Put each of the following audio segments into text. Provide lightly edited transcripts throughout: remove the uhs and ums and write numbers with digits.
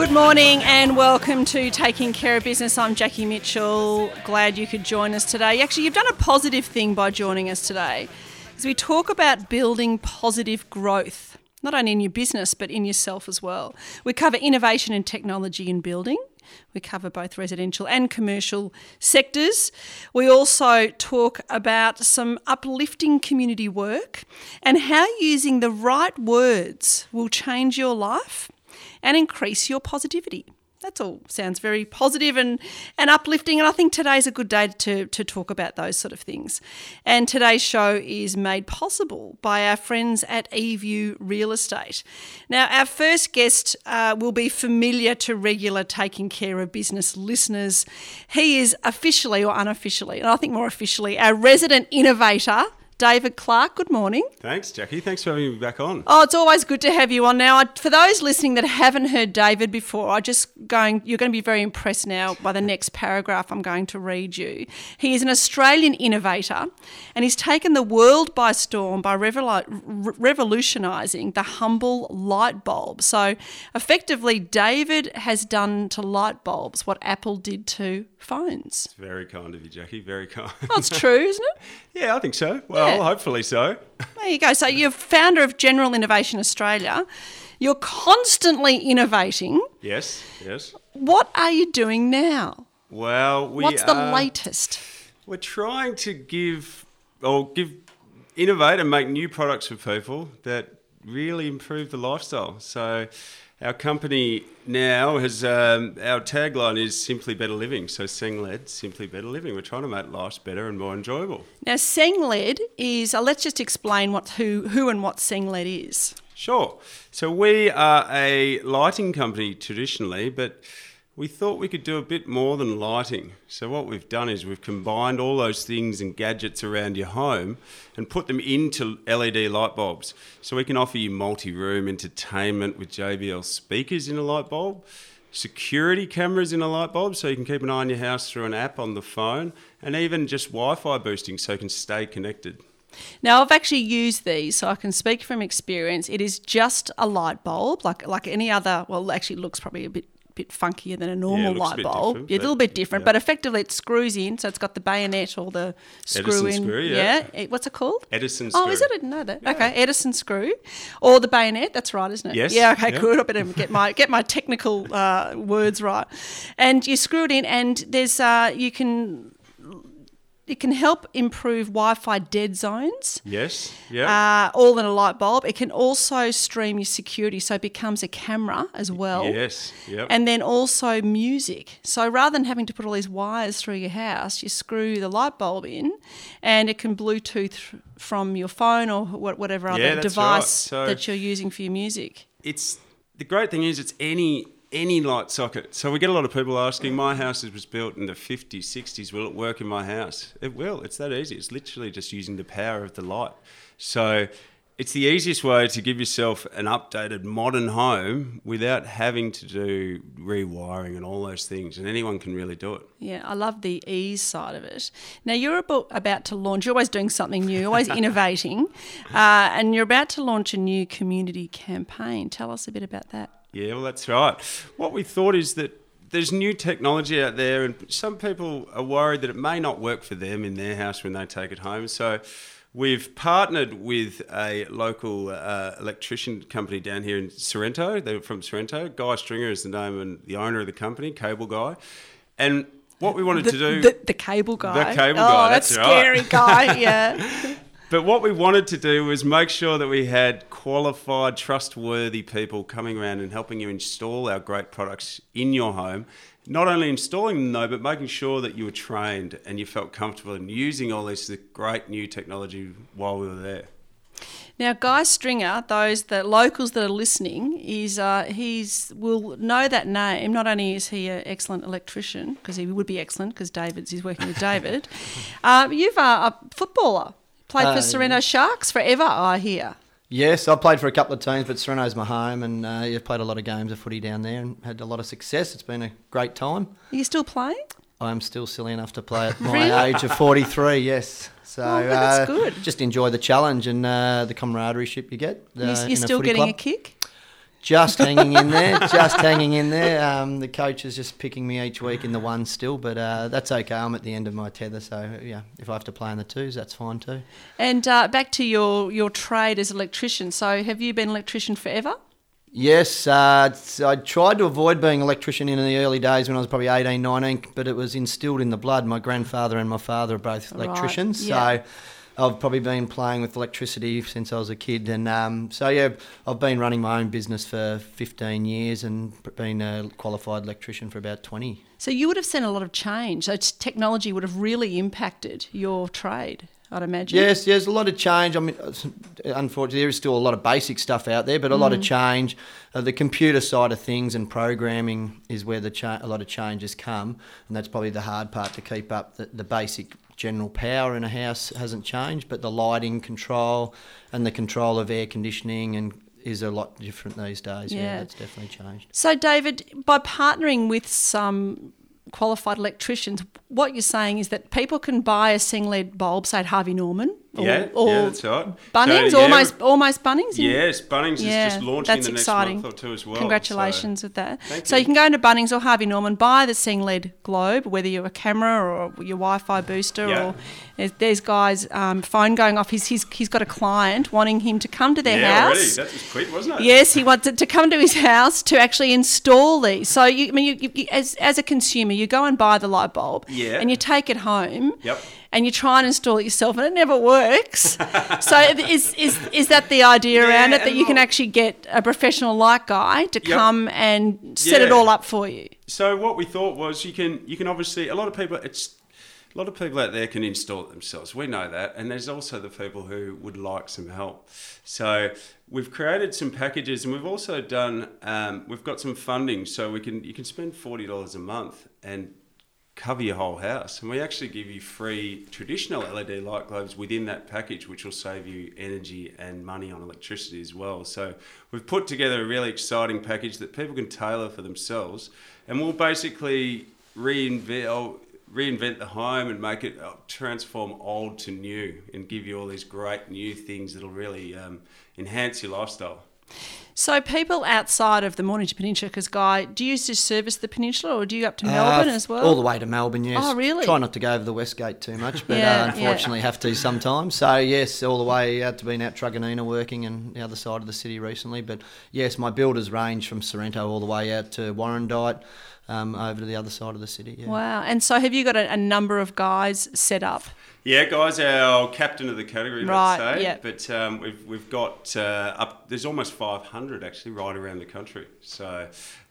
Good morning and welcome to Taking Care of Business. I'm Jackie Mitchell. Glad you could join us today. Actually, you've done a positive thing by joining us today, because we talk about building positive growth, not only in your business but in yourself as well. We cover innovation and technology in building. We cover both residential and commercial sectors. We also talk about some uplifting community work and how using the right words will change your life and increase your positivity. That all sounds very positive and uplifting, and I think today's a good day to talk about those sort of things. And today's show is made possible by our friends at eView Real Estate. Now, our first guest will be familiar to regular Taking Care of Business listeners. He is officially or unofficially, and I think more officially, our resident innovator, David Clark. Good morning. Thanks, Jackie. Thanks for having me back on. Oh, it's always good to have you on. Now, for those listening that haven't heard David before, you're going to be very impressed now by the next paragraph I'm going to read you. He is an Australian innovator, and he's taken the world by storm by revolutionising the humble light bulb. So, effectively, David has done to light bulbs what Apple did to phones. It's very kind of you, Jackie. Very kind. Well, it's true, isn't it? Yeah, I think so. Well, hopefully so. There you go. So you're founder of General Innovation Australia. You're constantly innovating. Yes. What are you doing now? Well, what's the latest? We're trying to innovate and make new products for people that really improve the lifestyle. So our company now has, our tagline is Simply Better Living. So Seng-led, Simply Better Living. We're trying to make lives better and more enjoyable. Now, Seng-led is, let's just explain who and what Seng-led is. Sure. So we are a lighting company traditionally, but we thought we could do a bit more than lighting. So what we've done is we've combined all those things and gadgets around your home and put them into LED light bulbs. So we can offer you multi-room entertainment with JBL speakers in a light bulb, security cameras in a light bulb so you can keep an eye on your house through an app on the phone, and even just Wi-Fi boosting so you can stay connected. Now, I've actually used these, so I can speak from experience. It is just a light bulb, like any other. Well, it actually looks probably a bit funkier than a normal light bulb. Yeah, a little bit different, but effectively it screws in, so it's got the bayonet or the screw Edison in. Screw, yeah. What's it called? Edison screw. Oh, is it? I didn't know that. Yeah. Okay, Edison screw or the bayonet. That's right, isn't it? Yes. Yeah. Okay. Yeah. Good. I better get my technical words right. And you screw it in, and there's it can help improve Wi-Fi dead zones. Yes, yeah. All in a light bulb. It can also stream your security, so it becomes a camera as well. Yes, yep. And then also music. So rather than having to put all these wires through your house, you screw the light bulb in, and it can Bluetooth from your phone or whatever other device that you're using for your music. The great thing is it's any light socket. So we get a lot of people asking, my house was built in the 50s, 60s, will it work in my house? It will. It's that easy. It's literally just using the power of the light. So it's the easiest way to give yourself an updated modern home without having to do rewiring and all those things, and anyone can really do it. Yeah, I love the ease side of it. Now, you're about to launch, you're always doing something new, always innovating, and you're about to launch a new community campaign. Tell us a bit about that. Yeah, well, that's right. What we thought is that there's new technology out there, and some people are worried that it may not work for them in their house when they take it home. So we've partnered with a local electrician company down here in Sorrento. They're from Sorrento. Guy Stringer is the name and the owner of the company, Cable Guy. And what we wanted to do... The cable guy. The cable guy, that's right. Scary guy, yeah. But what we wanted to do was make sure that we had qualified, trustworthy people coming around and helping you install our great products in your home. Not only installing them, though, but making sure that you were trained and you felt comfortable in using all this great new technology while we were there. Now, Guy Stringer, the locals that are listening, will know that name. Not only is he an excellent electrician, because he would be excellent, because he's working with David. You've a footballer. Played for Sorrento Sharks forever, I hear. Yes, I've played for a couple of teams, but Sorrento's my home, and I've played a lot of games of footy down there and had a lot of success. It's been a great time. Are you still playing? I'm still silly enough to play at my age of 43, yes. So that's good. Just enjoy the challenge and the camaraderie you get. You're still getting a kick? Just hanging in there, just hanging in there. The coach is just picking me each week in the ones still, but that's okay. I'm at the end of my tether, so yeah, if I have to play in the twos, that's fine too. And back to your trade as an electrician. So have you been an electrician forever? Yes, I tried to avoid being an electrician in the early days when I was probably 18, 19, but it was instilled in the blood. My grandfather and my father are both electricians, yeah. So I've probably been playing with electricity since I was a kid. And so, yeah, I've been running my own business for 15 years and been a qualified electrician for about 20. So you would have seen a lot of change. So technology would have really impacted your trade, I'd imagine. Yes, there's a lot of change. I mean, unfortunately, there is still a lot of basic stuff out there, but a lot of change. The computer side of things and programming is where a lot of changes come, and that's probably the hard part to keep up. The basic general power in a house hasn't changed, but the lighting control and the control of air conditioning and is a lot different these days. Yeah, that's definitely changed. So, David, by partnering with some qualified electricians, what you're saying is that people can buy a sing-led bulb, say at Harvey Norman, or that's right. Bunnings, So, almost Bunnings. Yes, Bunnings is just launching in the next month or two as well. Congratulations with that. Thank So you can go into Bunnings or Harvey Norman, buy the sing-led globe, whether you're a camera or your Wi-Fi booster, or there's guys' phone going off. He's got a client wanting him to come to their house. Already. That was quick, wasn't it? Yes, he wanted to come to his house to actually install these. So you as a consumer, you go and buy the light bulb, and you take it home. Yep. And you try and install it yourself, and it never works. So is that the idea around it, that you can actually get a professional light guy to come and set it all up for you? So what we thought was you can obviously a lot of people out there can install it themselves. We know that, and there's also the people who would like some help. So we've created some packages, and we've also done we've got some funding, so you can spend $40 a month and cover your whole house, and we actually give you free traditional LED light globes within that package, which will save you energy and money on electricity as well. So we've put together a really exciting package that people can tailor for themselves, and we'll basically reinvent the home and make it transform old to new and give you all these great new things that'll really enhance your lifestyle. So people outside of the Mornington Peninsula, because Guy, do you just service the peninsula, or do you go up to Melbourne as well? All the way to Melbourne, yes. Oh, really? Try not to go over the West Gate too much, but unfortunately have to sometimes. So yes, all the way out to being out Truganina working and the other side of the city recently. But yes, my builders range from Sorrento all the way out to Warrandyte, over to the other side of the city. Yeah. Wow. And so have you got a number of guys set up? Yeah, Guy's our captain of the category, right, let's say. Yeah. But we've got there's almost 500 actually right around the country. So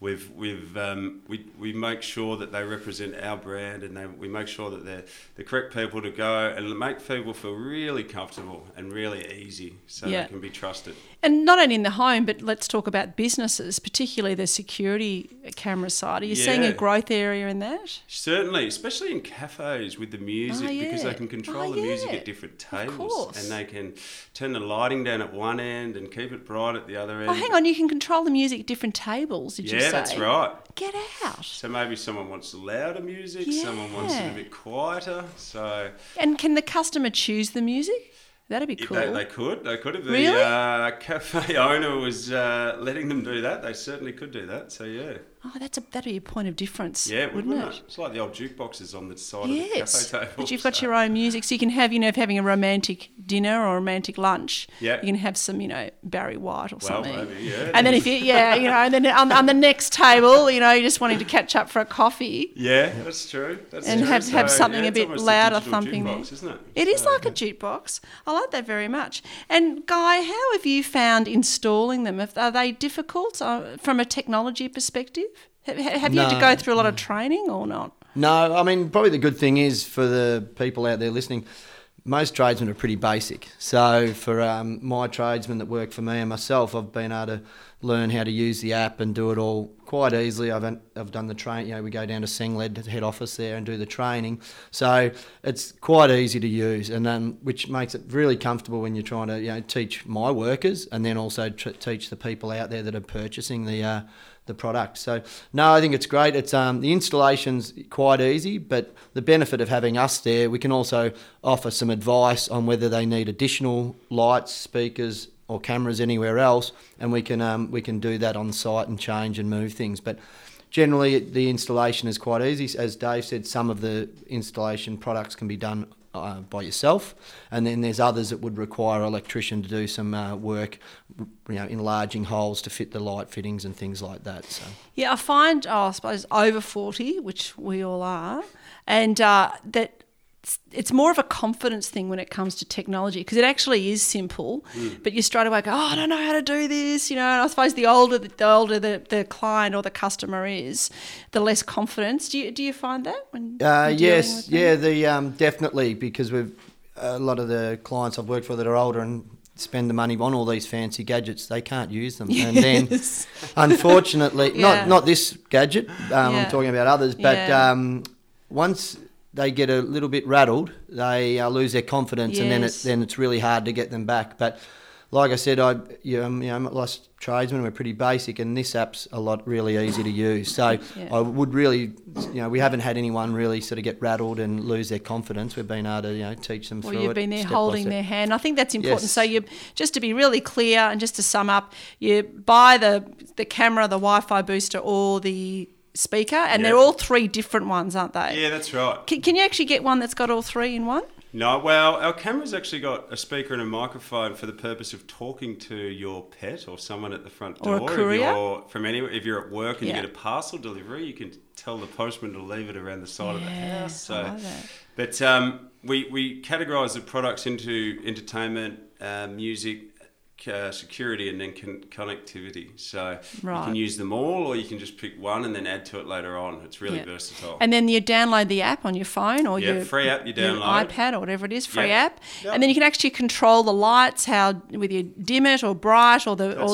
we make sure that they represent our brand, and we make sure that they're the correct people to go and make people feel really comfortable and really easy, so they can be trusted. And not only in the home, but let's talk about businesses, particularly the security camera side. Are you seeing a growth area in that? Certainly, especially in cafes with the music, because they can control the music at different tables, and they can turn the lighting down at one end and keep it bright at the other end. Oh, hang on, you can control the music at different tables, did you say? Yeah, that's right. Get out. So maybe someone wants louder music, someone wants it a bit quieter. And can the customer choose the music? That'd be cool. They could. If really? The cafe owner was letting them do that, they certainly could do that. So, yeah. Oh, that'd be a point of difference, wouldn't it? it? It's like the old jukeboxes on the side of the cafe table. But you've got your own music, so you can have, if having a romantic dinner or a romantic lunch, you can have some, Barry White or something. Well, maybe, yeah. And then and then on the next table, you're just wanting to catch up for a coffee. Yeah, that's true. Have something a bit louder thumping there. Isn't it? It is like a jukebox. I like that very much. And Guy, how have you found installing them? Are they difficult from a technology perspective? Have you had to go through a lot of training or not? No, I mean, probably the good thing is for the people out there listening, most tradesmen are pretty basic. So for my tradesmen that work for me and myself, I've been able to learn how to use the app and do it all quite easily. I've done the training. We go down to Sengled, to the head office there, and do the training. So it's quite easy to use, and which makes it really comfortable when you're trying to teach my workers, and then also teach the people out there that are purchasing the product. So no, I think it's great. It's the installation's quite easy, but the benefit of having us there, we can also offer some advice on whether they need additional lights, speakers, or cameras anywhere else, and we can do that on site and change and move things. But generally, the installation is quite easy. As Dave said, some of the installation products can be done by yourself, and then there's others that would require an electrician to do some work, enlarging holes to fit the light fittings and things like that. So Yeah, I find, I suppose, over 40, which we all are, and that it's more of a confidence thing when it comes to technology, because it actually is simple, but you straight away go, I don't know how to do this, and I suppose the older the client or the customer is, the less confidence. Do you find that when you're yes, dealing with them? definitely, because we've a lot of the clients I've worked for that are older and spend the money on all these fancy gadgets, they can't use them. Yes. And then, unfortunately, Yeah. not this gadget, I'm talking about others, but Yeah. Once they get a little bit rattled, they lose their confidence, and Yes. then it's really hard to get them back. But like I said, I'm lost tradesman. We're pretty basic, and this app's really easy to use. So Yeah. I would really, we haven't had anyone really sort of get rattled and lose their confidence. We've been able to teach them Well, through it. you've been there step by holding step. their hand. I think that's important. Yes. So just to be really clear and just to sum up, you buy the camera, the Wi-Fi booster, or the speaker, and they're all three different ones, aren't they? Yeah, that's right. Can you actually get one that's got all three in one? No, well, our camera's actually got a speaker and a microphone for the purpose of talking to your pet or someone at the front door. Or a courier. If you're at work and Yeah. you get a parcel delivery, you can tell the postman to leave it around the side of the house. I like that. But we categorise the products into entertainment, music, security, and then connectivity. So you Right. can use them all, or you can just pick one and then add to it later on. It's really versatile. And then you download the app on your phone or Yeah, your free app you your download. iPad or whatever it is, free Yep. app, Yep. and then you can actually control the lights, whether you dim it or bright, or the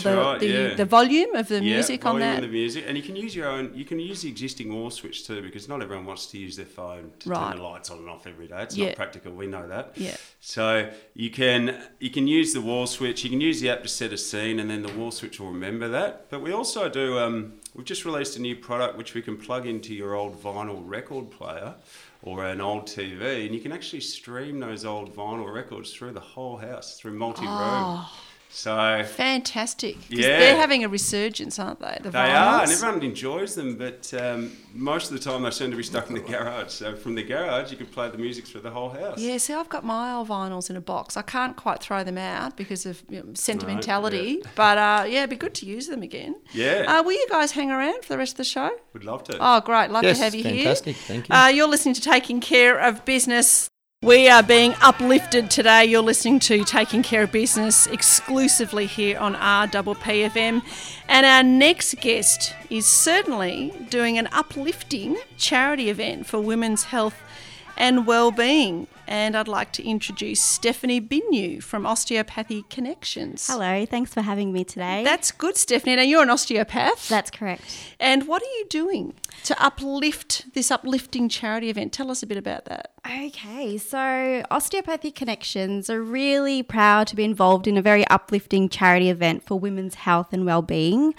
volume of the music on volume that. of the music, and you can use your own. You can use the existing wall switch too, because not everyone wants to use their phone to Right. turn the lights on and off every day. It's Yeah. not practical. We know that. Yeah. So you can use the wall switch. You can use the app to set a scene, and then the wall switch will remember that. But we also do. We've just released a new product which we can plug into your old vinyl record player or an old TV, and you can actually stream those old vinyl records through the whole house through multi-room. Oh. So Fantastic. 'Cause Yeah. they're having a resurgence, aren't they? The they are, and vinyls. everyone enjoys them, but most of the time they seem to be stuck in the garage. So from the garage, you can play the music through the whole house. Yeah, see, I've got my old vinyls in a box. I can't quite throw them out because of sentimentality, but it'd be good to use them again. Yeah. Will you guys hang around for the rest of the show? Would love to. Oh, great. Love Yes, to have you fantastic. here. Thank you. You're listening to Taking Care of Business. We are being uplifted today. You're listening to Taking Care of Business exclusively here on RPPFM. And our next guest is certainly doing an uplifting charity event for women's health and well-being. And I'd like to introduce Stephanie Binu from Osteopathy Connections. Hello, thanks for having me today. That's good, Stephanie. Now, you're an osteopath. That's correct. And what are you doing to uplift this uplifting charity event? Tell us a bit about that. Okay, so Osteopathy Connections are really proud to be involved in a very uplifting charity event for women's health and well-being.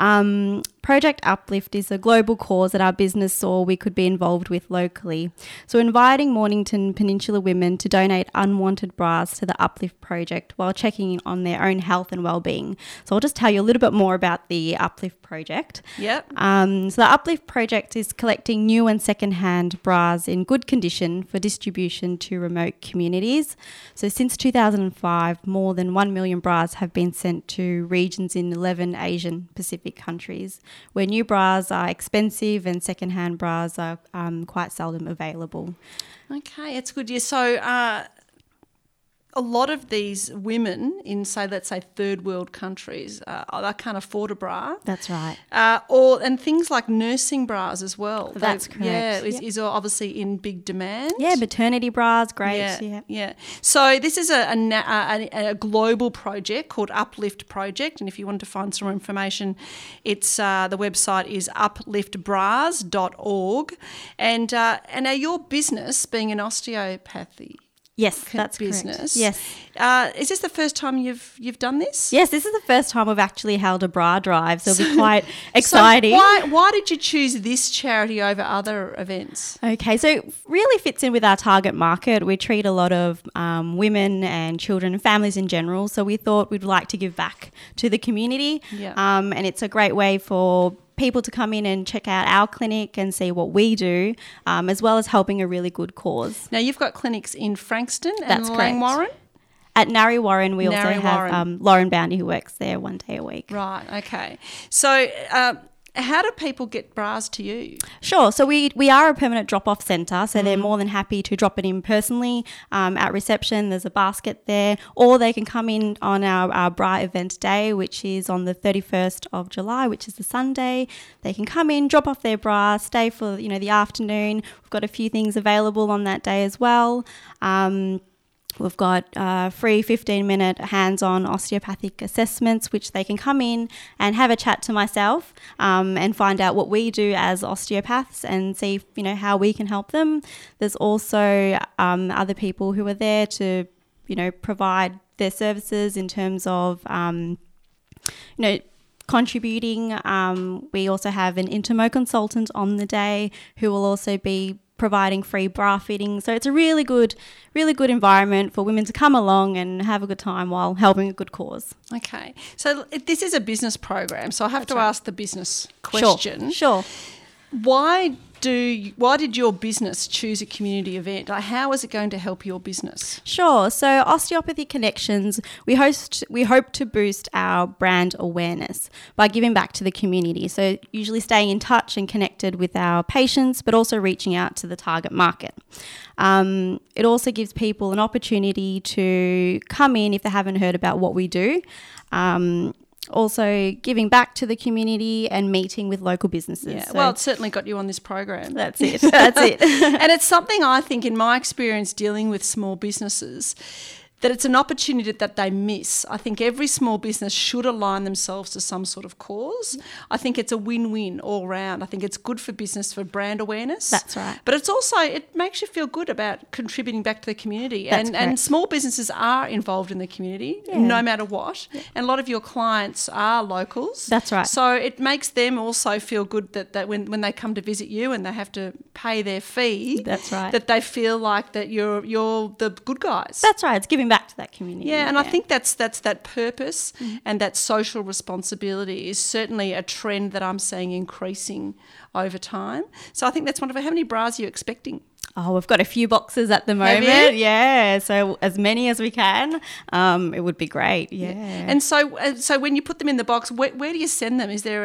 Project Uplift is a global cause that our business saw we could be involved with locally. So inviting Mornington Peninsula women to donate unwanted bras to the Uplift project while checking in on their own health and well-being. So I'll just tell you a little bit more about the Uplift project. Yep. So the Uplift project is collecting new and second-hand bras in good condition for distribution to remote communities. So since 2005, more than 1 million bras have been sent to regions in 11 Asian Pacific countries, where new bras are expensive and second-hand bras are quite seldom available. Okay, it's good. Yeah, so a lot of these women in, say, let's say third world countries, they can't afford a bra. That's right. And things like nursing bras as well. That's correct. Yeah, Yep. is obviously in big demand. Yeah, maternity bras, great. Yeah. So this is a global project called Uplift Project, and if you want to find some more information, it's the website is upliftbras.org. And now your business, being an osteopathy Yes, that's business. Correct. Yes. Is this the first time you've done this? Yes, this is the first time we've actually held a bra drive, so it'll be quite exciting. So why did you choose this charity over other events? Okay, so it really fits in with our target market. We treat a lot of women and children and families in general, so we thought we'd like to give back to the community. Yeah. And it's a great way for people to come in and check out our clinic and see what we do, as well as helping a really good cause. Now, you've got clinics in Frankston and That's correct. Langwarrin? At Narre Warren, we also Narre have Warren. Lauren Boundy, who works there 1 day a week. Right, okay. So how do people get bras to you? Sure. So we are a permanent drop-off centre, so they're more than happy to drop it in personally at reception. There's a basket there, or they can come in on our bra event day, which is on the 31st of July, which is the Sunday. They can come in, drop off their bra, stay for the afternoon. We've got a few things available on that day as well. We've got free 15-minute hands-on osteopathic assessments, which they can come in and have a chat to myself and find out what we do as osteopaths and see, how we can help them. There's also other people who are there to, provide their services in terms of, contributing. We also have an Intermo consultant on the day who will also be providing free bra fitting. So it's a really good environment for women to come along and have a good time while helping a good cause. Okay. So this is a business program, so I have to ask the business question. Sure. Why did your business choose a community event? How is it going to help your business? Sure. So Osteopathy Connections, we hope to boost our brand awareness by giving back to the community. So usually staying in touch and connected with our patients, but also reaching out to the target market. It also gives people an opportunity to come in if they haven't heard about what we do. Also giving back to the community and meeting with local businesses. Yeah, So well, it's certainly got you on this program. that's it. That's it. And it's something I think, in my experience dealing with small businesses, that it's an opportunity that they miss. I think every small business should align themselves to some sort of cause. I think it's a win-win all round. I think it's good for business, for brand awareness. That's right. But it makes you feel good about contributing back to the community. That's And correct. small businesses are involved in the community, no matter what. Yeah. And a lot of your clients are locals. That's right. So it makes them also feel good that when they come to visit you and they have to pay their fee, That's right. that they feel like that you're the good guys. That's right. It's giving back to that community. Yeah, and I think that's that purpose and that social responsibility is certainly a trend that I'm seeing increasing over time. So I think that's wonderful. How many bras are you expecting? Oh, we've got a few boxes at the moment. Have you? Yeah, so as many as we can. It would be great. Yeah. And so when you put them in the box, where do you send them? Do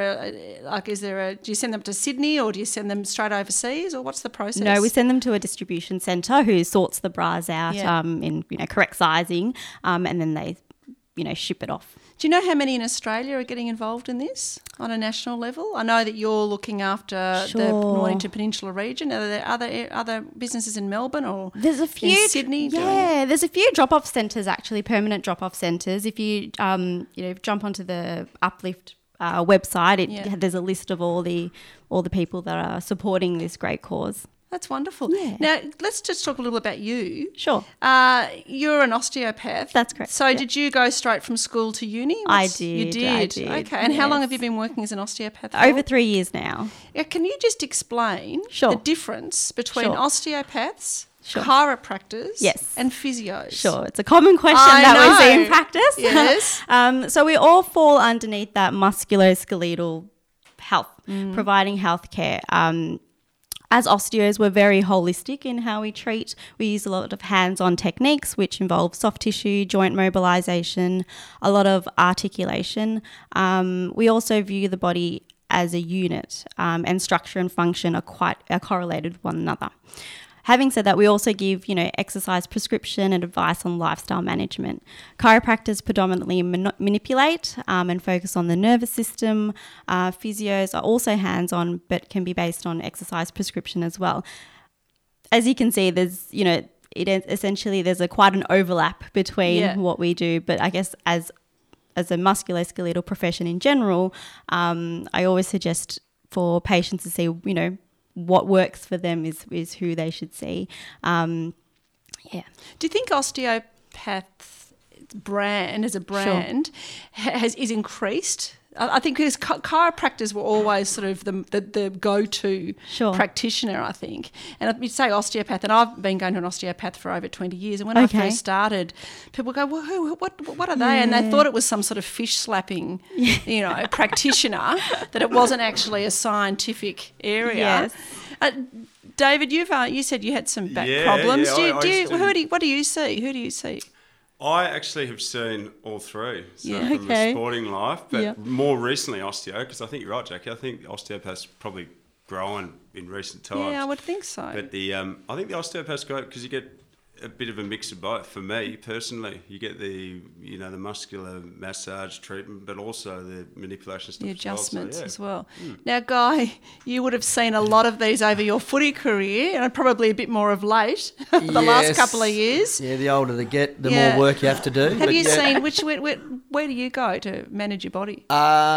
you send them to Sydney or do you send them straight overseas, or what's the process? No, we send them to a distribution centre who sorts the bras out in correct sizing, and then they ship it off. Do you know how many in Australia are getting involved in this on a national level? I know that you're looking after the Mornington Peninsula region. Are there other businesses in Melbourne or there's a few in Sydney? There's a few drop-off centres actually, permanent drop-off centres. If you jump onto the Uplift website, there's a list of all the people that are supporting this great cause. That's wonderful. Yeah. Now, let's just talk a little about you. Sure. You're an osteopath. That's correct. So did you go straight from school to uni? I did. You did? I did. Okay. And how long have you been working as an osteopath for? Over 3 years now. Yeah, can you just explain the difference between osteopaths, chiropractors and physios? Sure. It's a common question that we see in practice. Yes. So we all fall underneath that musculoskeletal health, providing health care. As osteos, we're very holistic in how we treat. We use a lot of hands-on techniques, which involve soft tissue, joint mobilisation, a lot of articulation. We also view the body as a unit, and structure and function are correlated with one another. Having said that, we also give, exercise prescription and advice on lifestyle management. Chiropractors predominantly manipulate and focus on the nervous system. Physios are also hands-on, but can be based on exercise prescription as well. As you can see, there's, there's quite an overlap between what we do. But I guess as a musculoskeletal profession in general, I always suggest for patients to see, what works for them is who they should see. Yeah. Do you think osteopath brand as a brand is increased? I think because chiropractors were always sort of the go-to practitioner, I think. And you'd say osteopath, and I've been going to an osteopath for over 20 years. And when I first started, people go, well, what are they? And they thought it was some sort of fish-slapping, practitioner, that it wasn't actually a scientific area. Yes. David, you said you had some back problems. What do you see? Who do you see? I actually have seen all three, from a sporting life, but more recently osteo, because I think you're right, Jackie. I think osteopath's probably growing in recent times. Yeah, I would think so. But I think the osteopath's great because you get a bit of a mix of both. For me personally, you get the muscular massage treatment, but also the manipulation stuff, the adjustments as well. Now, Guy, you would have seen a lot of these over your footy career, and probably a bit more of late, the last couple of years. Yeah, the older they get, the more work you have to do. Have you seen where do you go to manage your body?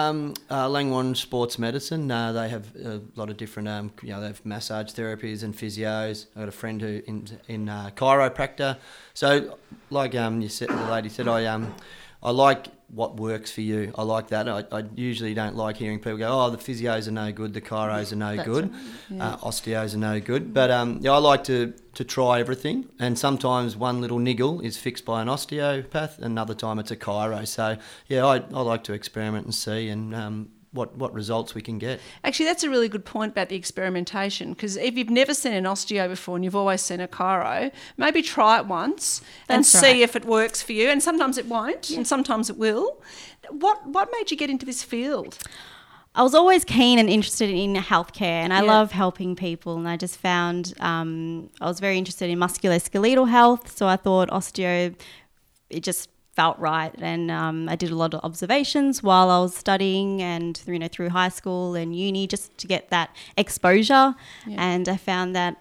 Langwon Sports Medicine. They have a lot of different, they have massage therapies and physios. I got a friend who in chiropractor. So, like you said, the lady said, I like what works for you. I like that. I usually don't like hearing people go, oh, the physios are no good, the chiros are no good, osteos are no good. But I like to try everything. And sometimes one little niggle is fixed by an osteopath, another time it's a chiro. So, I like to experiment and see and what results we can get. Actually, that's a really good point about the experimentation, because if you've never seen an osteo before and you've always seen a chiro, maybe try it once and see if it works for you. And sometimes it won't, and sometimes it will. What made you get into this field? I was always keen and interested in healthcare, and I love helping people, and I just found I was very interested in musculoskeletal health, so I thought osteo, it just felt right. And I did a lot of observations while I was studying and through high school and uni, just to get that exposure. And I found that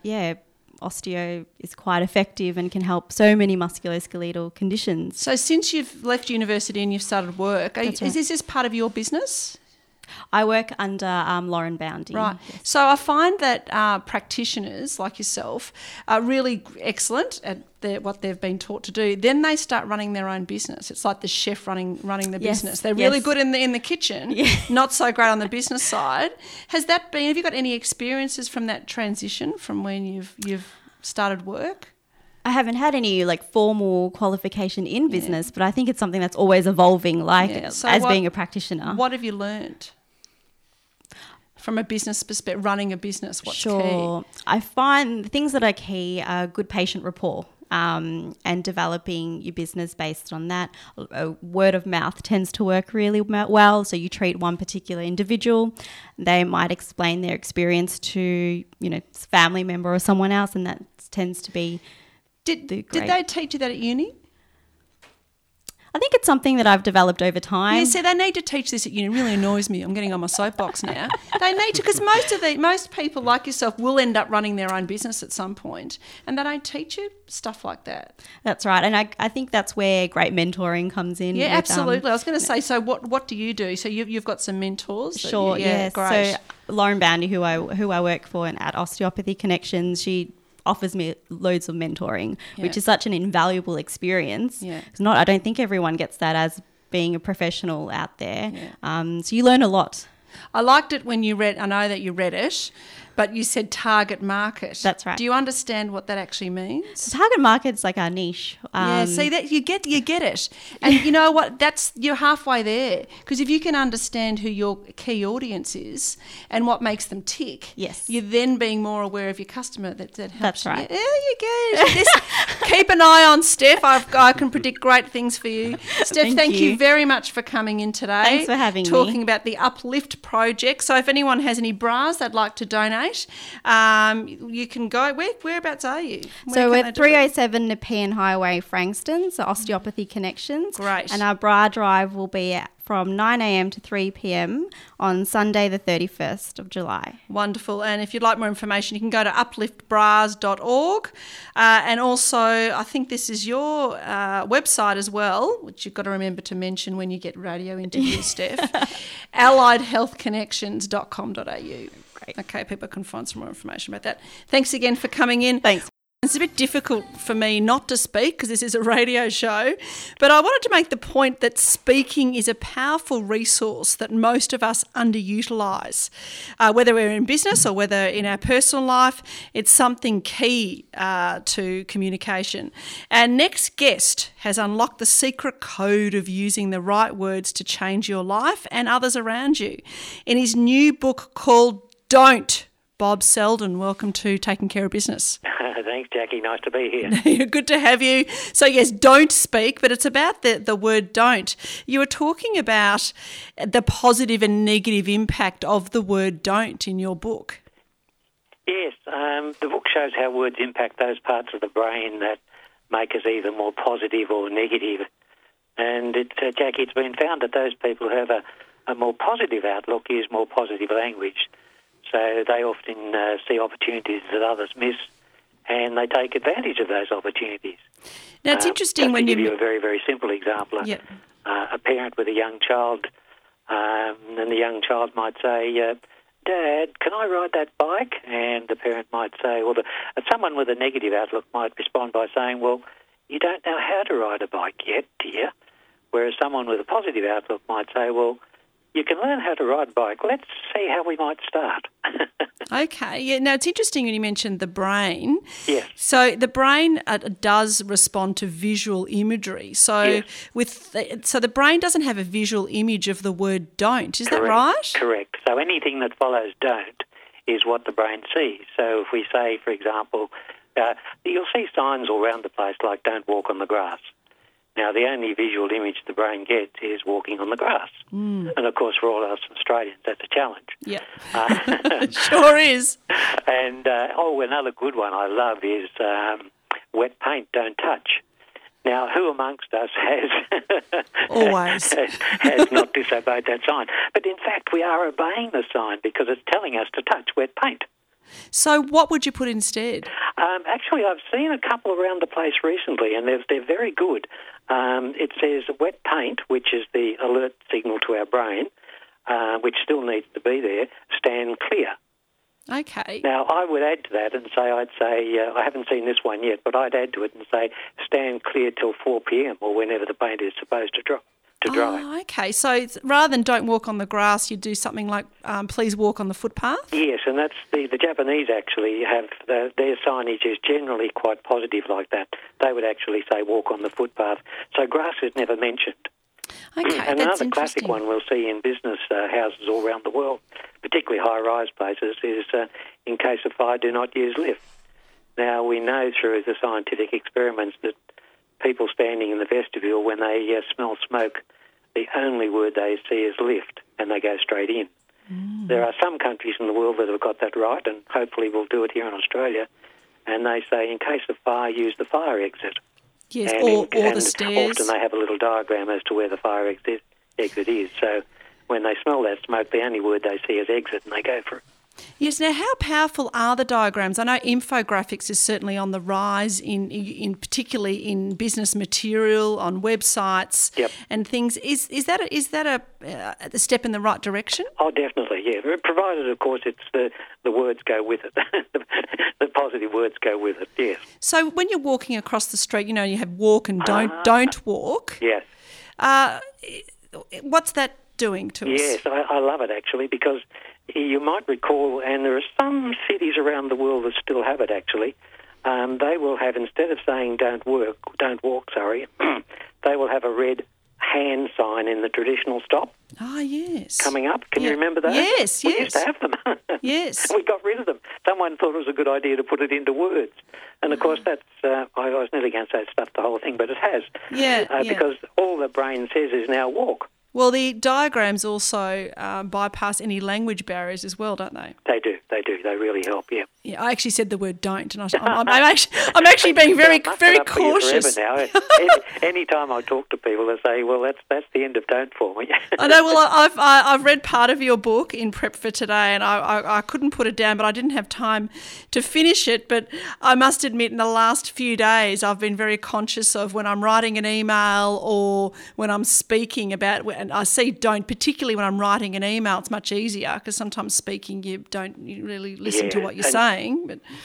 osteo is quite effective and can help so many musculoskeletal conditions. So since you've left university and you've started work, is this part of your business? I work under Lauren Boundy. Right. Yes. So I find that practitioners like yourself are really excellent at what they've been taught to do. Then they start running their own business. It's like the chef running the business. They're really good in the kitchen, not so great on the business side. Have you got any experiences from that transition from when you've started work? I haven't had any formal qualification in business, but I think it's something that's always evolving, being a practitioner. What have you learned from a business perspective, running a business? What's key? I find the things that are key are good patient rapport and developing your business based on that. Word of mouth tends to work really well. So you treat one particular individual, they might explain their experience to, family member or someone else, and that tends to be Did they teach you that at uni? I think it's something that I've developed over time. Yeah, so they need to teach this at uni. It really annoys me. I'm getting on my soapbox now. They need to, because most people like yourself will end up running their own business at some point, and they don't teach you stuff like that. That's right, and I think that's where great mentoring comes in. Yeah, absolutely. I was going to say, so what do you do? So you've got some mentors? Sure, great. So Lauren Boundy, who I work for and at Osteopathy Connections, she offers me loads of mentoring, which is such an invaluable experience. Yeah. I don't think everyone gets that as being a professional out there. Yeah. So you learn a lot. I liked it when you read, I know that you read it, but you said target market. That's right. Do you understand what that actually means? So target market's like our niche. See that you get it, and you know what? You're halfway there, because if you can understand who your key audience is and what makes them tick, you're then being more aware of your customer. That helps. That's right. Yeah, you get it. Keep an eye on Steph. I can predict great things for you, Steph. Thank you very much for coming in today. Thanks for having me. Talking about the Uplift project. So if anyone has any bras they'd like to donate, you can go. Whereabouts are you? So we're 307 Nepean Highway, Frankston, so Osteopathy Connections. Great. And our bra drive will be from 9 a.m. to 3 p.m. on Sunday the 31st of July. Wonderful. And if you'd like more information, you can go to upliftbras.org. And also, I think this is your website as well, which you've got to remember to mention when you get radio interviews, Steph, alliedhealthconnections.com.au. Great. Okay, people can find some more information about that. Thanks again for coming in. Thanks. It's a bit difficult for me not to speak because this is a radio show, but I wanted to make the point that speaking is a powerful resource that most of us underutilise. Whether we're in business or whether in our personal life, it's something key to communication. Our next guest has unlocked the secret code of using the right words to change your life and others around you. In his new book called Don't, Bob Selden, welcome to Taking Care of Business. Thanks, Jackie. Nice to be here. Good to have you. So, yes, don't speak, but it's about the word don't. You were talking about the positive and negative impact of the word don't in your book. Yes, the book shows how words impact those parts of the brain that make us either more positive or negative. And, Jackie, it's been found that those people who have a more positive outlook use more positive language. So they often see opportunities that others miss, and they take advantage of those opportunities. Now, it's interesting when you... To give you a very, very simple example, yep. A parent with a young child, and the young child might say, Dad, can I ride that bike? And the parent might say, well, someone with a negative outlook might respond by saying, well, you don't know how to ride a bike yet, dear. Whereas someone with a positive outlook might say, well, you can learn how to ride a bike. Let's see how we might start. Okay. Yeah. Now, it's interesting when you mentioned the brain. Yes. So the brain does respond to visual imagery. So yes. So the brain doesn't have a visual image of the word don't. Is Correct. that right? Correct. So anything that follows don't is what the brain sees. So if we say, for example, you'll see signs all around the place like don't walk on the grass. Now, the only visual image the brain gets is walking on the grass. And, of course, for all us Australians, that's a challenge. Yeah, it sure is. And, another good one I love is wet paint, don't touch. Now, who amongst us always has not disobeyed that sign? But, in fact, we are obeying the sign because it's telling us to touch wet paint. So what would you put instead? Actually, I've seen a couple around the place recently, and they're very good. It says wet paint, which is the alert signal to our brain, which still needs to be there, stand clear. Okay. Now, I would add to that and say, I haven't seen this one yet, but I'd add to it and say stand clear till 4 p.m. or whenever the paint is supposed to dry. Oh, okay. So rather than don't walk on the grass, you do something like please walk on the footpath? Yes, and that's the Japanese actually have, their signage is generally quite positive like that. They would actually say walk on the footpath. So grass is never mentioned. Okay, and that's another classic one we'll see in business houses all around the world, particularly high-rise places, is in case of fire, do not use lifts. Now, we know through the scientific experiments that people standing in the vestibule, when they smell smoke, the only word they see is lift, and they go straight in. There are some countries in the world that have got that right, and hopefully we'll do it here in Australia, and they say, in case of fire, use the fire exit. Yes, and or the stairs. Often they have a little diagram as to where the fire exit is. So when they smell that smoke, the only word they see is exit, and they go for it. Yes. Now, how powerful are the diagrams? I know infographics is certainly on the rise, in particularly in business material, on websites and things. Is that a step in the right direction? Oh, definitely, yeah. Provided, of course, it's the words go with it. The positive words go with it, yes. So when you're walking across the street, you have walk and don't walk. Yes. What's that doing to us? Yes, I love it, actually, because you might recall, and there are some cities around the world that still have it, actually. They will have, instead of saying don't walk, they will have a red hand sign in the traditional stop. Ah, yes. Coming up. Can you remember those? Yes, we used to have them. Yes. We got rid of them. Someone thought it was a good idea to put it into words. And, of course, that's, I was nearly going to say stuff the whole thing, but it has. Because all the brain says is now walk. Well, the diagrams also bypass any language barriers as well, don't they? They do. They really help, yeah. Yeah, I actually said the word don't, and I'm actually being very cautious. Now. Any time I talk to people, they say, well, that's the end of don't for me. I know, well, I've read part of your book in prep for today, and I couldn't put it down, but I didn't have time to finish it. But I must admit, in the last few days, I've been very conscious of when I'm writing an email or when I'm speaking about, and I see don't, particularly when I'm writing an email, it's much easier because sometimes speaking you don't really listen to what you're saying. But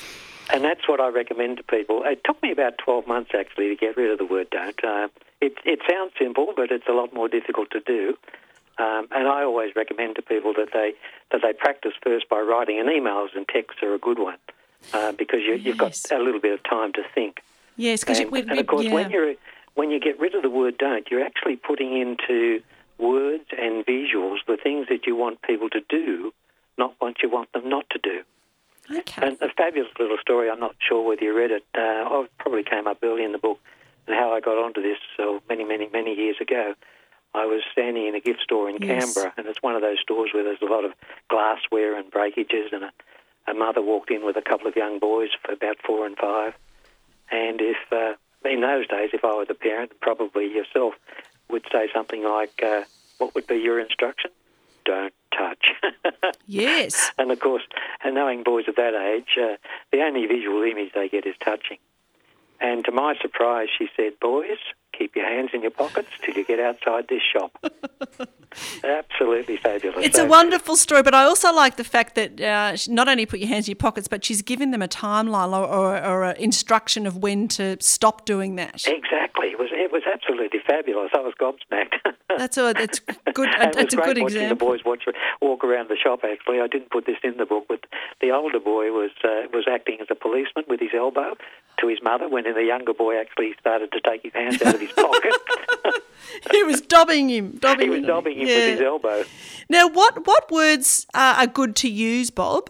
And that's what I recommend to people. It took me about 12 months, actually, to get rid of the word don't. It sounds simple, but it's a lot more difficult to do. And I always recommend to people that they practice first by writing, and emails and texts are a good one because you've got a little bit of time to think. Yes, because and of course, when you get rid of the word don't, you're actually putting into words and visuals the things that you want people to do, not what you want them not to do. Okay. And a fabulous little story, I'm not sure whether you read it, it probably came up early in the book, and how I got onto this many years ago. I was standing in a gift store in Canberra, and it's one of those stores where there's a lot of glassware and breakages, and a mother walked in with a couple of young boys for about 4 and 5. And if in those days, if I were the parent, probably yourself, would say something like, what would be your instruction? Don't touch. Yes. And of course, and knowing boys of that age, the only visual image they get is touching. And to my surprise, she said, boys, keep your hands in your pockets till you get outside this shop. Absolutely fabulous. It's a wonderful story, but I also like the fact that she not only put your hands in your pockets, but she's given them a timeline or an instruction of when to stop doing that. Exactly. It was absolutely fabulous. I was gobsmacked. That's good. That's a good watching example. The boys walk around the shop. Actually, I didn't put this in the book, but the older boy was acting as a policeman with his elbow to his mother, when the younger boy actually started to take his hands out of his pocket. He was dobbing him. He was dobbing him with his elbow. Now, what words are good to use, Bob?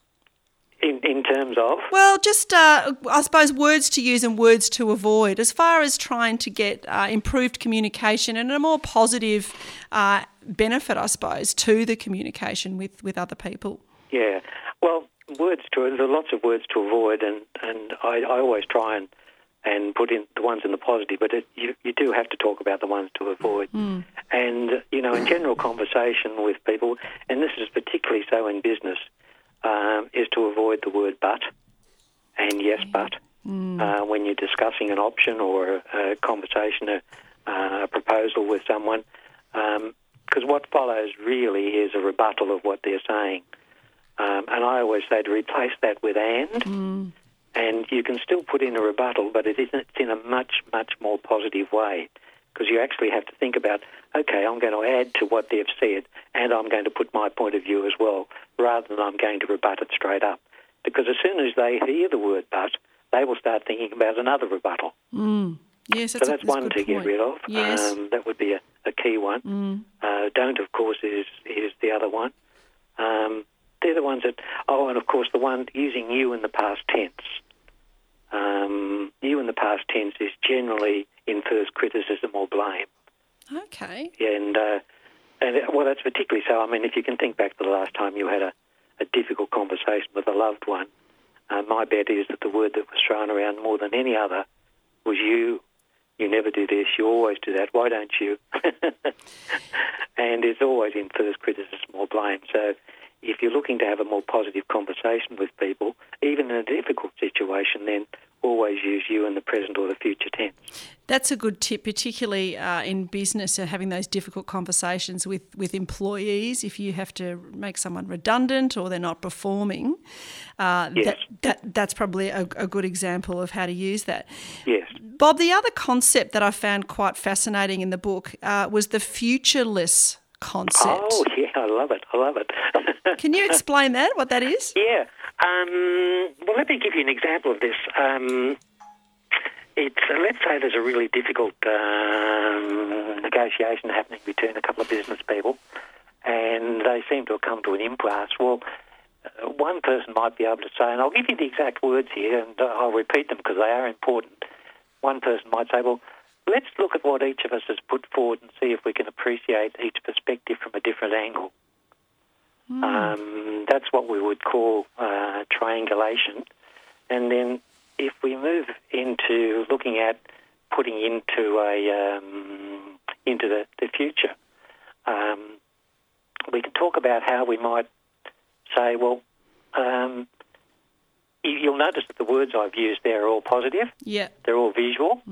In terms of? Well, just, I suppose, words to use and words to avoid, as far as trying to get improved communication and a more positive benefit, I suppose, to the communication with other people. Yeah. Well, there are lots of words to avoid, and I always try and put in the ones in the positive, but you do have to talk about the ones to avoid. And, in general conversation with people, and this is particularly so in business, is to avoid the word but and yes but when you're discussing an option or a conversation, a proposal with someone, because what follows really is a rebuttal of what they're saying. And I always say to replace that with and you can still put in a rebuttal, but it's in a much, much more positive way, because you actually have to think about, okay, I'm going to add to what they've said and I'm going to put my point of view as well, rather than I'm going to rebut it straight up. Because as soon as they hear the word but, they will start thinking about another rebuttal. Yes, that's one to get rid of. Yes. That would be a key one. Don't, of course, is the other one. They're the ones that... Oh, and of course, the one using you in the past tense. You in the past tense is generally infers criticism or blame. Okay. And that's particularly so. I mean, if you can think back to the last time you had a difficult conversation with a loved one, my bet is that the word that was thrown around more than any other was you. You never do this. You always do that. Why don't you? And it's always infers criticism or blame. So if you're looking to have a more positive conversation with people, even in a difficult situation, then always use you in the present or the future tense. That's a good tip, particularly in business, having those difficult conversations with employees. If you have to make someone redundant or they're not performing, yes. that's probably a good example of how to use that. Yes. Bob, the other concept that I found quite fascinating in the book was the futureless concept. Oh, yeah, I love it. Can you explain that, what that is? Yeah. Well, let me give you an example of this. Let's say there's a really difficult negotiation happening between a couple of business people, and they seem to have come to an impasse. Well, one person might be able to say, and I'll give you the exact words here, and I'll repeat them because they are important. One person might say, well, let's look at what each of us has put forward and see if we can appreciate each perspective from a different angle. That's what we would call triangulation. And then if we move into looking at putting into the future, we can talk about how we might say, well, you'll notice that the words I've used there are all positive. Yeah. They're all visual.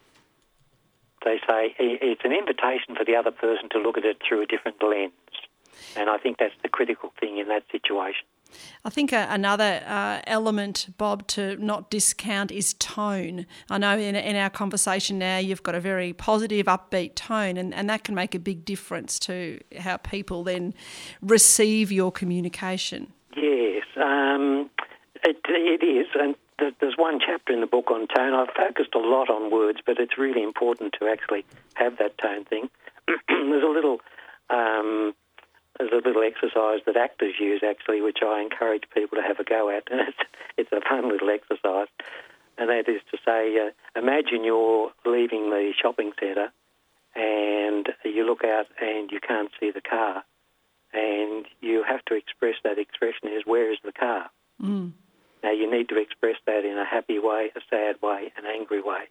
They say it's an invitation for the other person to look at it through a different lens. And I think that's the critical thing in that situation. I think another element, Bob, to not discount is tone. I know in our conversation now you've got a very positive, upbeat tone, and that can make a big difference to how people then receive your communication. Yes, it is. And there's one chapter in the book on tone. I've focused a lot on words, but it's really important to actually have that tone thing. There's a little exercise that actors use, actually, which I encourage people to have a go at. And it's a fun little exercise. And that is to say, imagine you're leaving the shopping centre and you look out and you can't see the car. And you have to express that expression is, where is the car? Mm. Now, you need to express that in a happy way, a sad way, an angry way.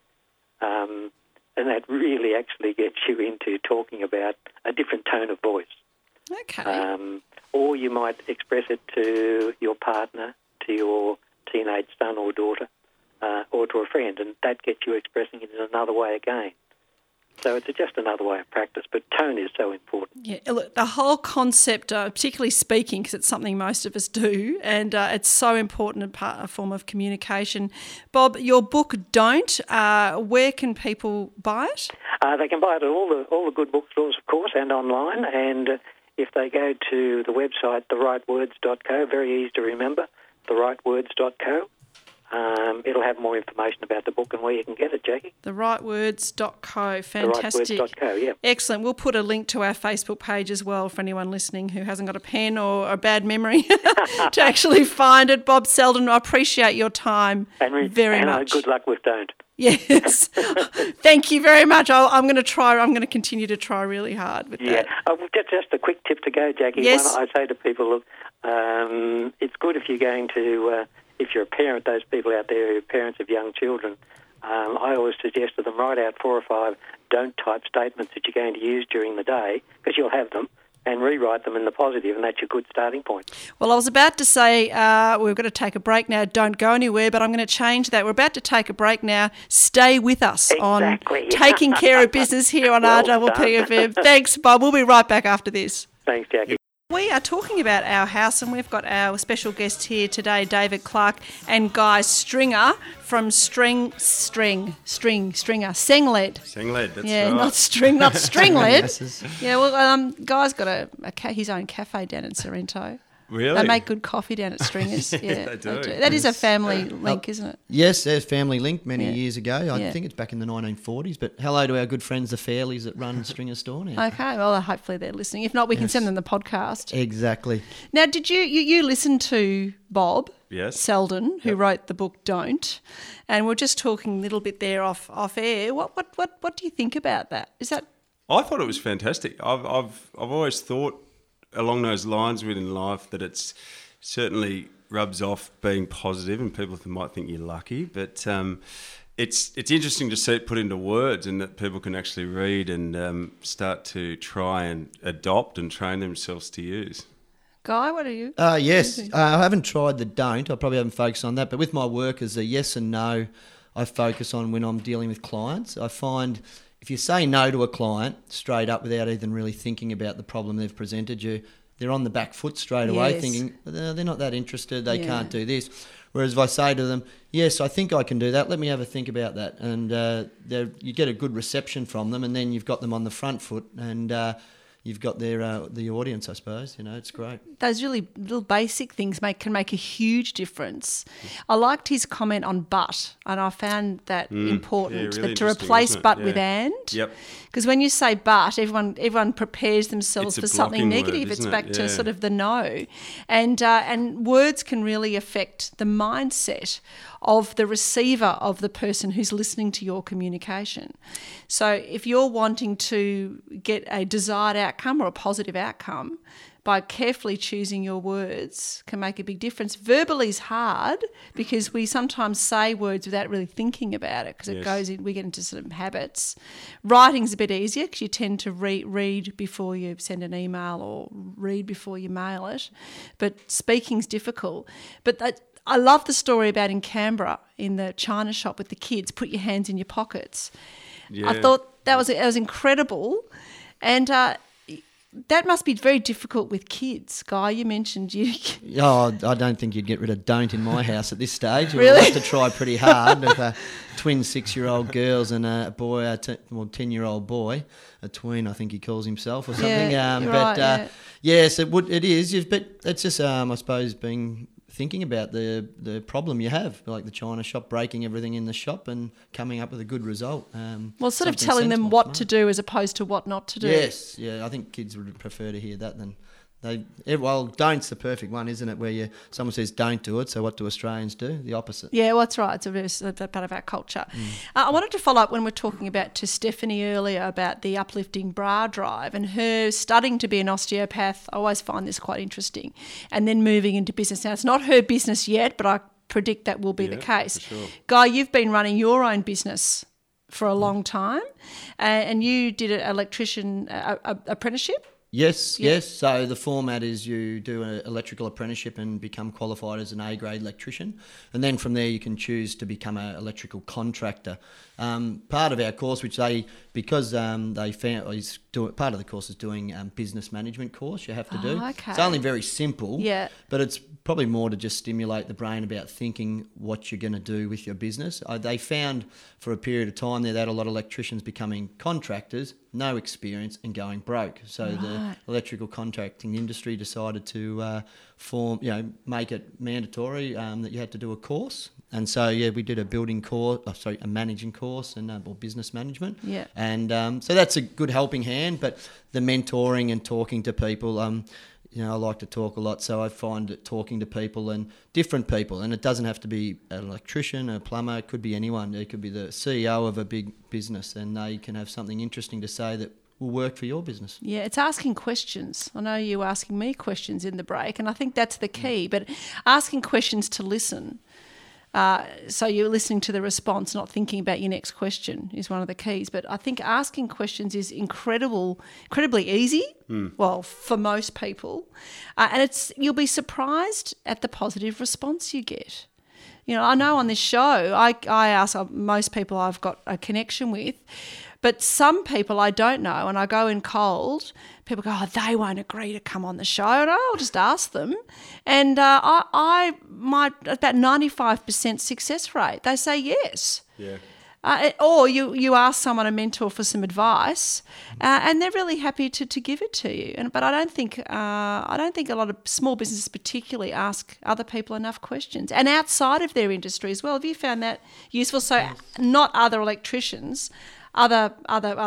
And that really actually gets you into talking about a different tone of voice. Okay. Or you might express it to your partner, to your teenage son or daughter, or to a friend, and that gets you expressing it in another way again. So it's just another way of practice, but tone is so important. Yeah, look, the whole concept, particularly speaking, because it's something most of us do, and it's so important a form of communication. Bob, your book, Don't, where can people buy it? They can buy it at all the good bookstores, of course, and online. And if they go to the website, therightwords.co, very easy to remember, therightwords.co, it'll have more information about the book and where you can get it, Jackie. Therightwords.co, fantastic. Therightwords.co, yeah. Excellent. We'll put a link to our Facebook page as well for anyone listening who hasn't got a pen or a bad memory to actually find it. Bob Selden, I appreciate your time very much. Good luck with Don't. Yes. Thank you very much. I'm going to continue to try really hard with that. Just a quick tip to go, Jackie. Yes. I say to people, look, it's good if you're going to... if you're a parent, those people out there who are parents of young children, I always suggest to them, write out 4 or 5 don't-type statements that you're going to use during the day, because you'll have them, and rewrite them in the positive, and that's your good starting point. Well, I was about to say we're going to take a break now. Don't go anywhere, but I'm going to change that. We're about to take a break now. Stay with us on Taking Care of Business here on RWPFM. Thanks, Bob. We'll be right back after this. Thanks, Jackie. We are talking about our house, and we've got our special guests here today, David Clark and Guy Stringer from Sengled. Sengled, that's yeah, right. not Stringled. Yeah, well, Guy's got his own cafe down in Sorrento. Really? They make good coffee down at Stringer's. Yeah, they do. That is a family link, isn't it? Yes, there's Family Link many years ago. I think it's back in the 1940s. But hello to our good friends, the Fairleys, that run Stringer's store now. Okay, well, hopefully they're listening. If not, we can send them the podcast. Exactly. Now, did you listen to Bob Selden, who wrote the book Don't? And we're just talking a little bit there off air. What do you think about that? Is that? I thought it was fantastic. I've always thought along those lines within life that it's certainly rubs off being positive, and people might think you're lucky, but it's interesting to see it put into words, and that people can actually read and start to try and adopt and train themselves to use. Guy, what are you? Yes, I haven't tried the Don't. I probably haven't focused on that, but with my work as a yes and no, I focus on when I'm dealing with clients. I find if you say no to a client straight up without even really thinking about the problem they've presented you, they're on the back foot straight away thinking, they're not that interested, they can't do this. Whereas if I say to them, yes, I think I can do that, let me have a think about that. And you get a good reception from them, and then you've got them on the front foot, and you've got the audience, I suppose. It's great. Those really little basic things can make a huge difference. I liked his comment on but, and I found that important, really to replace but with and. Yep. Because when you say but, everyone prepares themselves for something negative. It's back to sort of the no. And words can really affect the mindset of the receiver, of the person who's listening to your communication. So if you're wanting to get a desired outcome or a positive outcome, by carefully choosing your words can make a big difference. Verbally is hard because we sometimes say words without really thinking about it, because it goes in, we get into sort of habits. Writing's a bit easier because you tend to read before you send an email or read before you mail it. But speaking's difficult. But I love the story about in Canberra in the China shop with the kids, put your hands in your pockets. Yeah. I thought that was incredible. And that must be very difficult with kids. Guy, you mentioned you. Oh, I don't think you'd get rid of don't in my house at this stage. You'll Really? have to try pretty hard with twin 6-year-old girls and a boy, 10-year-old boy, a tween, I think he calls himself or something. Yeah, you're but right, yeah. yes, it is. But it's just, I suppose, thinking about the problem you have, like the China shop, breaking everything in the shop and coming up with a good result. Well, sort of something telling them sensible, what smart. to do as opposed to what not to do. Yes, yeah, I think kids would prefer to hear that than don't's the perfect one, isn't it? Where someone says don't do it, so what do Australians do? The opposite. Yeah, well, that's right. It's a part of our culture. I wanted to follow up when we're talking to Stephanie earlier about the uplifting bra drive and her studying to be an osteopath. I always find this quite interesting. And then moving into business. Now, it's not her business yet, but I predict that will be the case. For sure. Guy, you've been running your own business for a long time, and you did an electrician apprenticeship. Yes. So the format is you do an electrical apprenticeship and become qualified as an A-grade electrician. And then from there you can choose to become an electrical contractor. Part of our course, which because they found, part of the course is doing business management course you have to do. Okay. It's only very simple, Yeah. but it's probably more to just stimulate the brain about thinking what you're going to do with your business. They found for a period of time there they had a lot of electricians becoming contractors, no experience and going broke. So the electrical contracting industry decided to make it mandatory that you had to do a course. And so, we did a managing course and or business management. Yeah. And so that's a good helping hand. But the mentoring and talking to people, I like to talk a lot, so I find that talking to people and different people, and it doesn't have to be an electrician, a plumber, it could be anyone. It could be the CEO of a big business, and they can have something interesting to say that will work for your business. Yeah, it's asking questions. I know you were asking me questions in the break, and I think that's the key, but asking questions to listen. So you're listening to the response, not thinking about your next question is one of the keys. But I think asking questions is incredibly easy, well, for most people. And you'll be surprised at the positive response you get. I know on this show, I ask most people I've got a connection with, but some people I don't know, and I go in cold. People go, they won't agree to come on the show. And I'll just ask them. And I might, about 95% success rate, they say yes. Yeah. Or you ask someone, a mentor, for some advice, and they're really happy to give it to you. But I don't think a lot of small businesses particularly ask other people enough questions, and outside of their industry as well. Have you found that useful? So not other electricians, other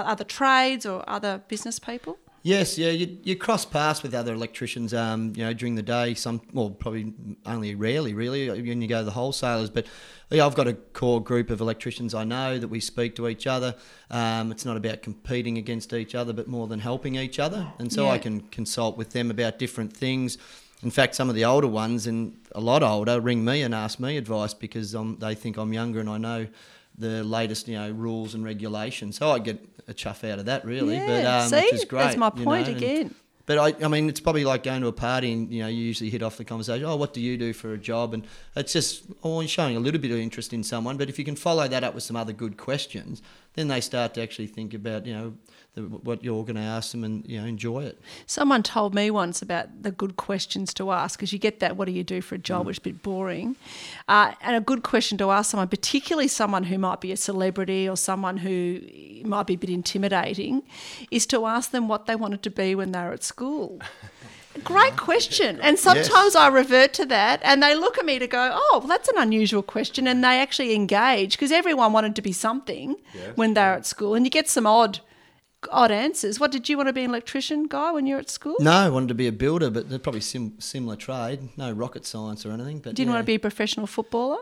trades or other business people. Yes, yeah, you cross paths with other electricians, during the day. Probably only rarely, really, when you go to the wholesalers. But I've got a core group of electricians I know that we speak to each other. It's not about competing against each other, but more than helping each other. And so I can consult with them about different things. In fact, some of the older ones, and a lot older, ring me and ask me advice because they think I'm younger and I know the latest, rules and regulations. So I get a chuff out of that, really. Yeah, but, which is great. That's my point again. But I mean, it's probably like going to a party and, you usually hit off the conversation, what do you do for a job? And it's just, you're showing a little bit of interest in someone. But if you can follow that up with some other good questions, then they start to actually think about, what you're going to ask them and, enjoy it. Someone told me once about the good questions to ask, because you get that, what do you do for a job, which is a bit boring. And a good question to ask someone, particularly someone who might be a celebrity or someone who might be a bit intimidating, is to ask them what they wanted to be when they were at school. Great question. And sometimes I revert to that and they look at me to go, that's an unusual question. And they actually engage because everyone wanted to be something when they were at school. And you get some odd answers. What, did you want to be an electrician, Guy, when you were at school? No, I wanted to be a builder, but they're probably similar trade. No rocket science or anything. But Didn't want to be a professional footballer?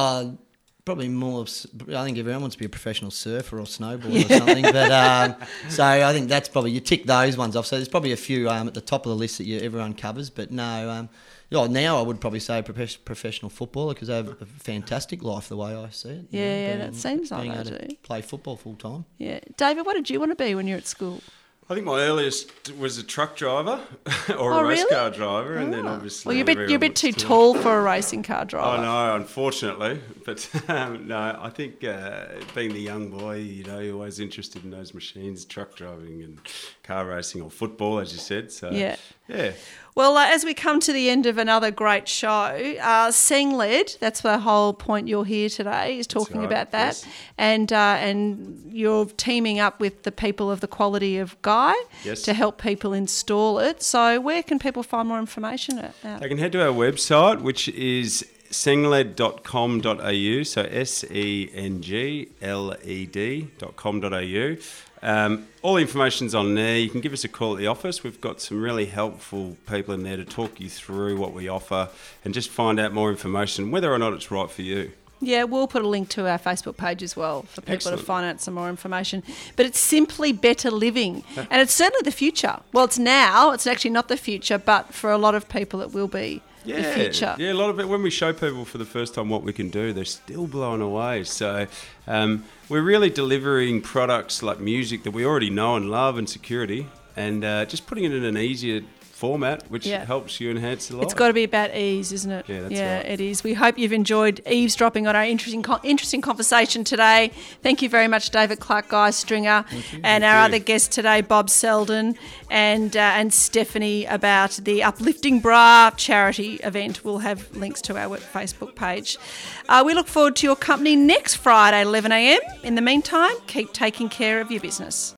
Probably more. I think everyone wants to be a professional surfer or snowboarder or something. But so I think that's probably, you tick those ones off. So there's probably a few at the top of the list that everyone covers. But no, now I would probably say professional footballer because they have a fantastic life the way I see it. That seems like being they able to do. play football full time. Yeah, David, what did you want to be when you were at school? I think my earliest was a truck driver or a race car driver, and then obviously... Well, you're a bit too tall for a racing car driver. I know, unfortunately. But no, I think being the young boy, you're always interested in those machines, truck driving, and car racing or football, as you said. So Yeah. yeah. Well, as we come to the end of another great show, Sing Led, that's the whole point you're here today, is talking right, about that. yes. And you're teaming up with the people of the Quality of Guy Yes. to help people install it. So where can people find more information at? They can head to our website, which is sengled.com.au, so sengled.com.au. All the information's on there. You can give us a call at the office. We've got some really helpful people in there to talk you through what we offer and just find out more information, whether or not it's right for you. Yeah, we'll put a link to our Facebook page as well for people Excellent. to find out some more information. But it's simply better living. And it's certainly the future. Well, it's now. It's actually not the future, but for a lot of people it will be the future. Yeah, a lot of it, when we show people for the first time what we can do, they're still blown away. So we're really delivering products like music that we already know and love, and security, and just putting it in an easier format, which helps you enhance the life. It's got to be about ease, isn't it? Yeah, that's right. It is. We hope you've enjoyed eavesdropping on our interesting conversation today. Thank you very much, David Clark, Guy Stringer, and our other guest today, Bob Selden, and Stephanie, about the Uplifting Bra charity event. We'll have links to our Facebook page. We look forward to your company next Friday, 11 a.m. In the meantime, keep taking care of your business.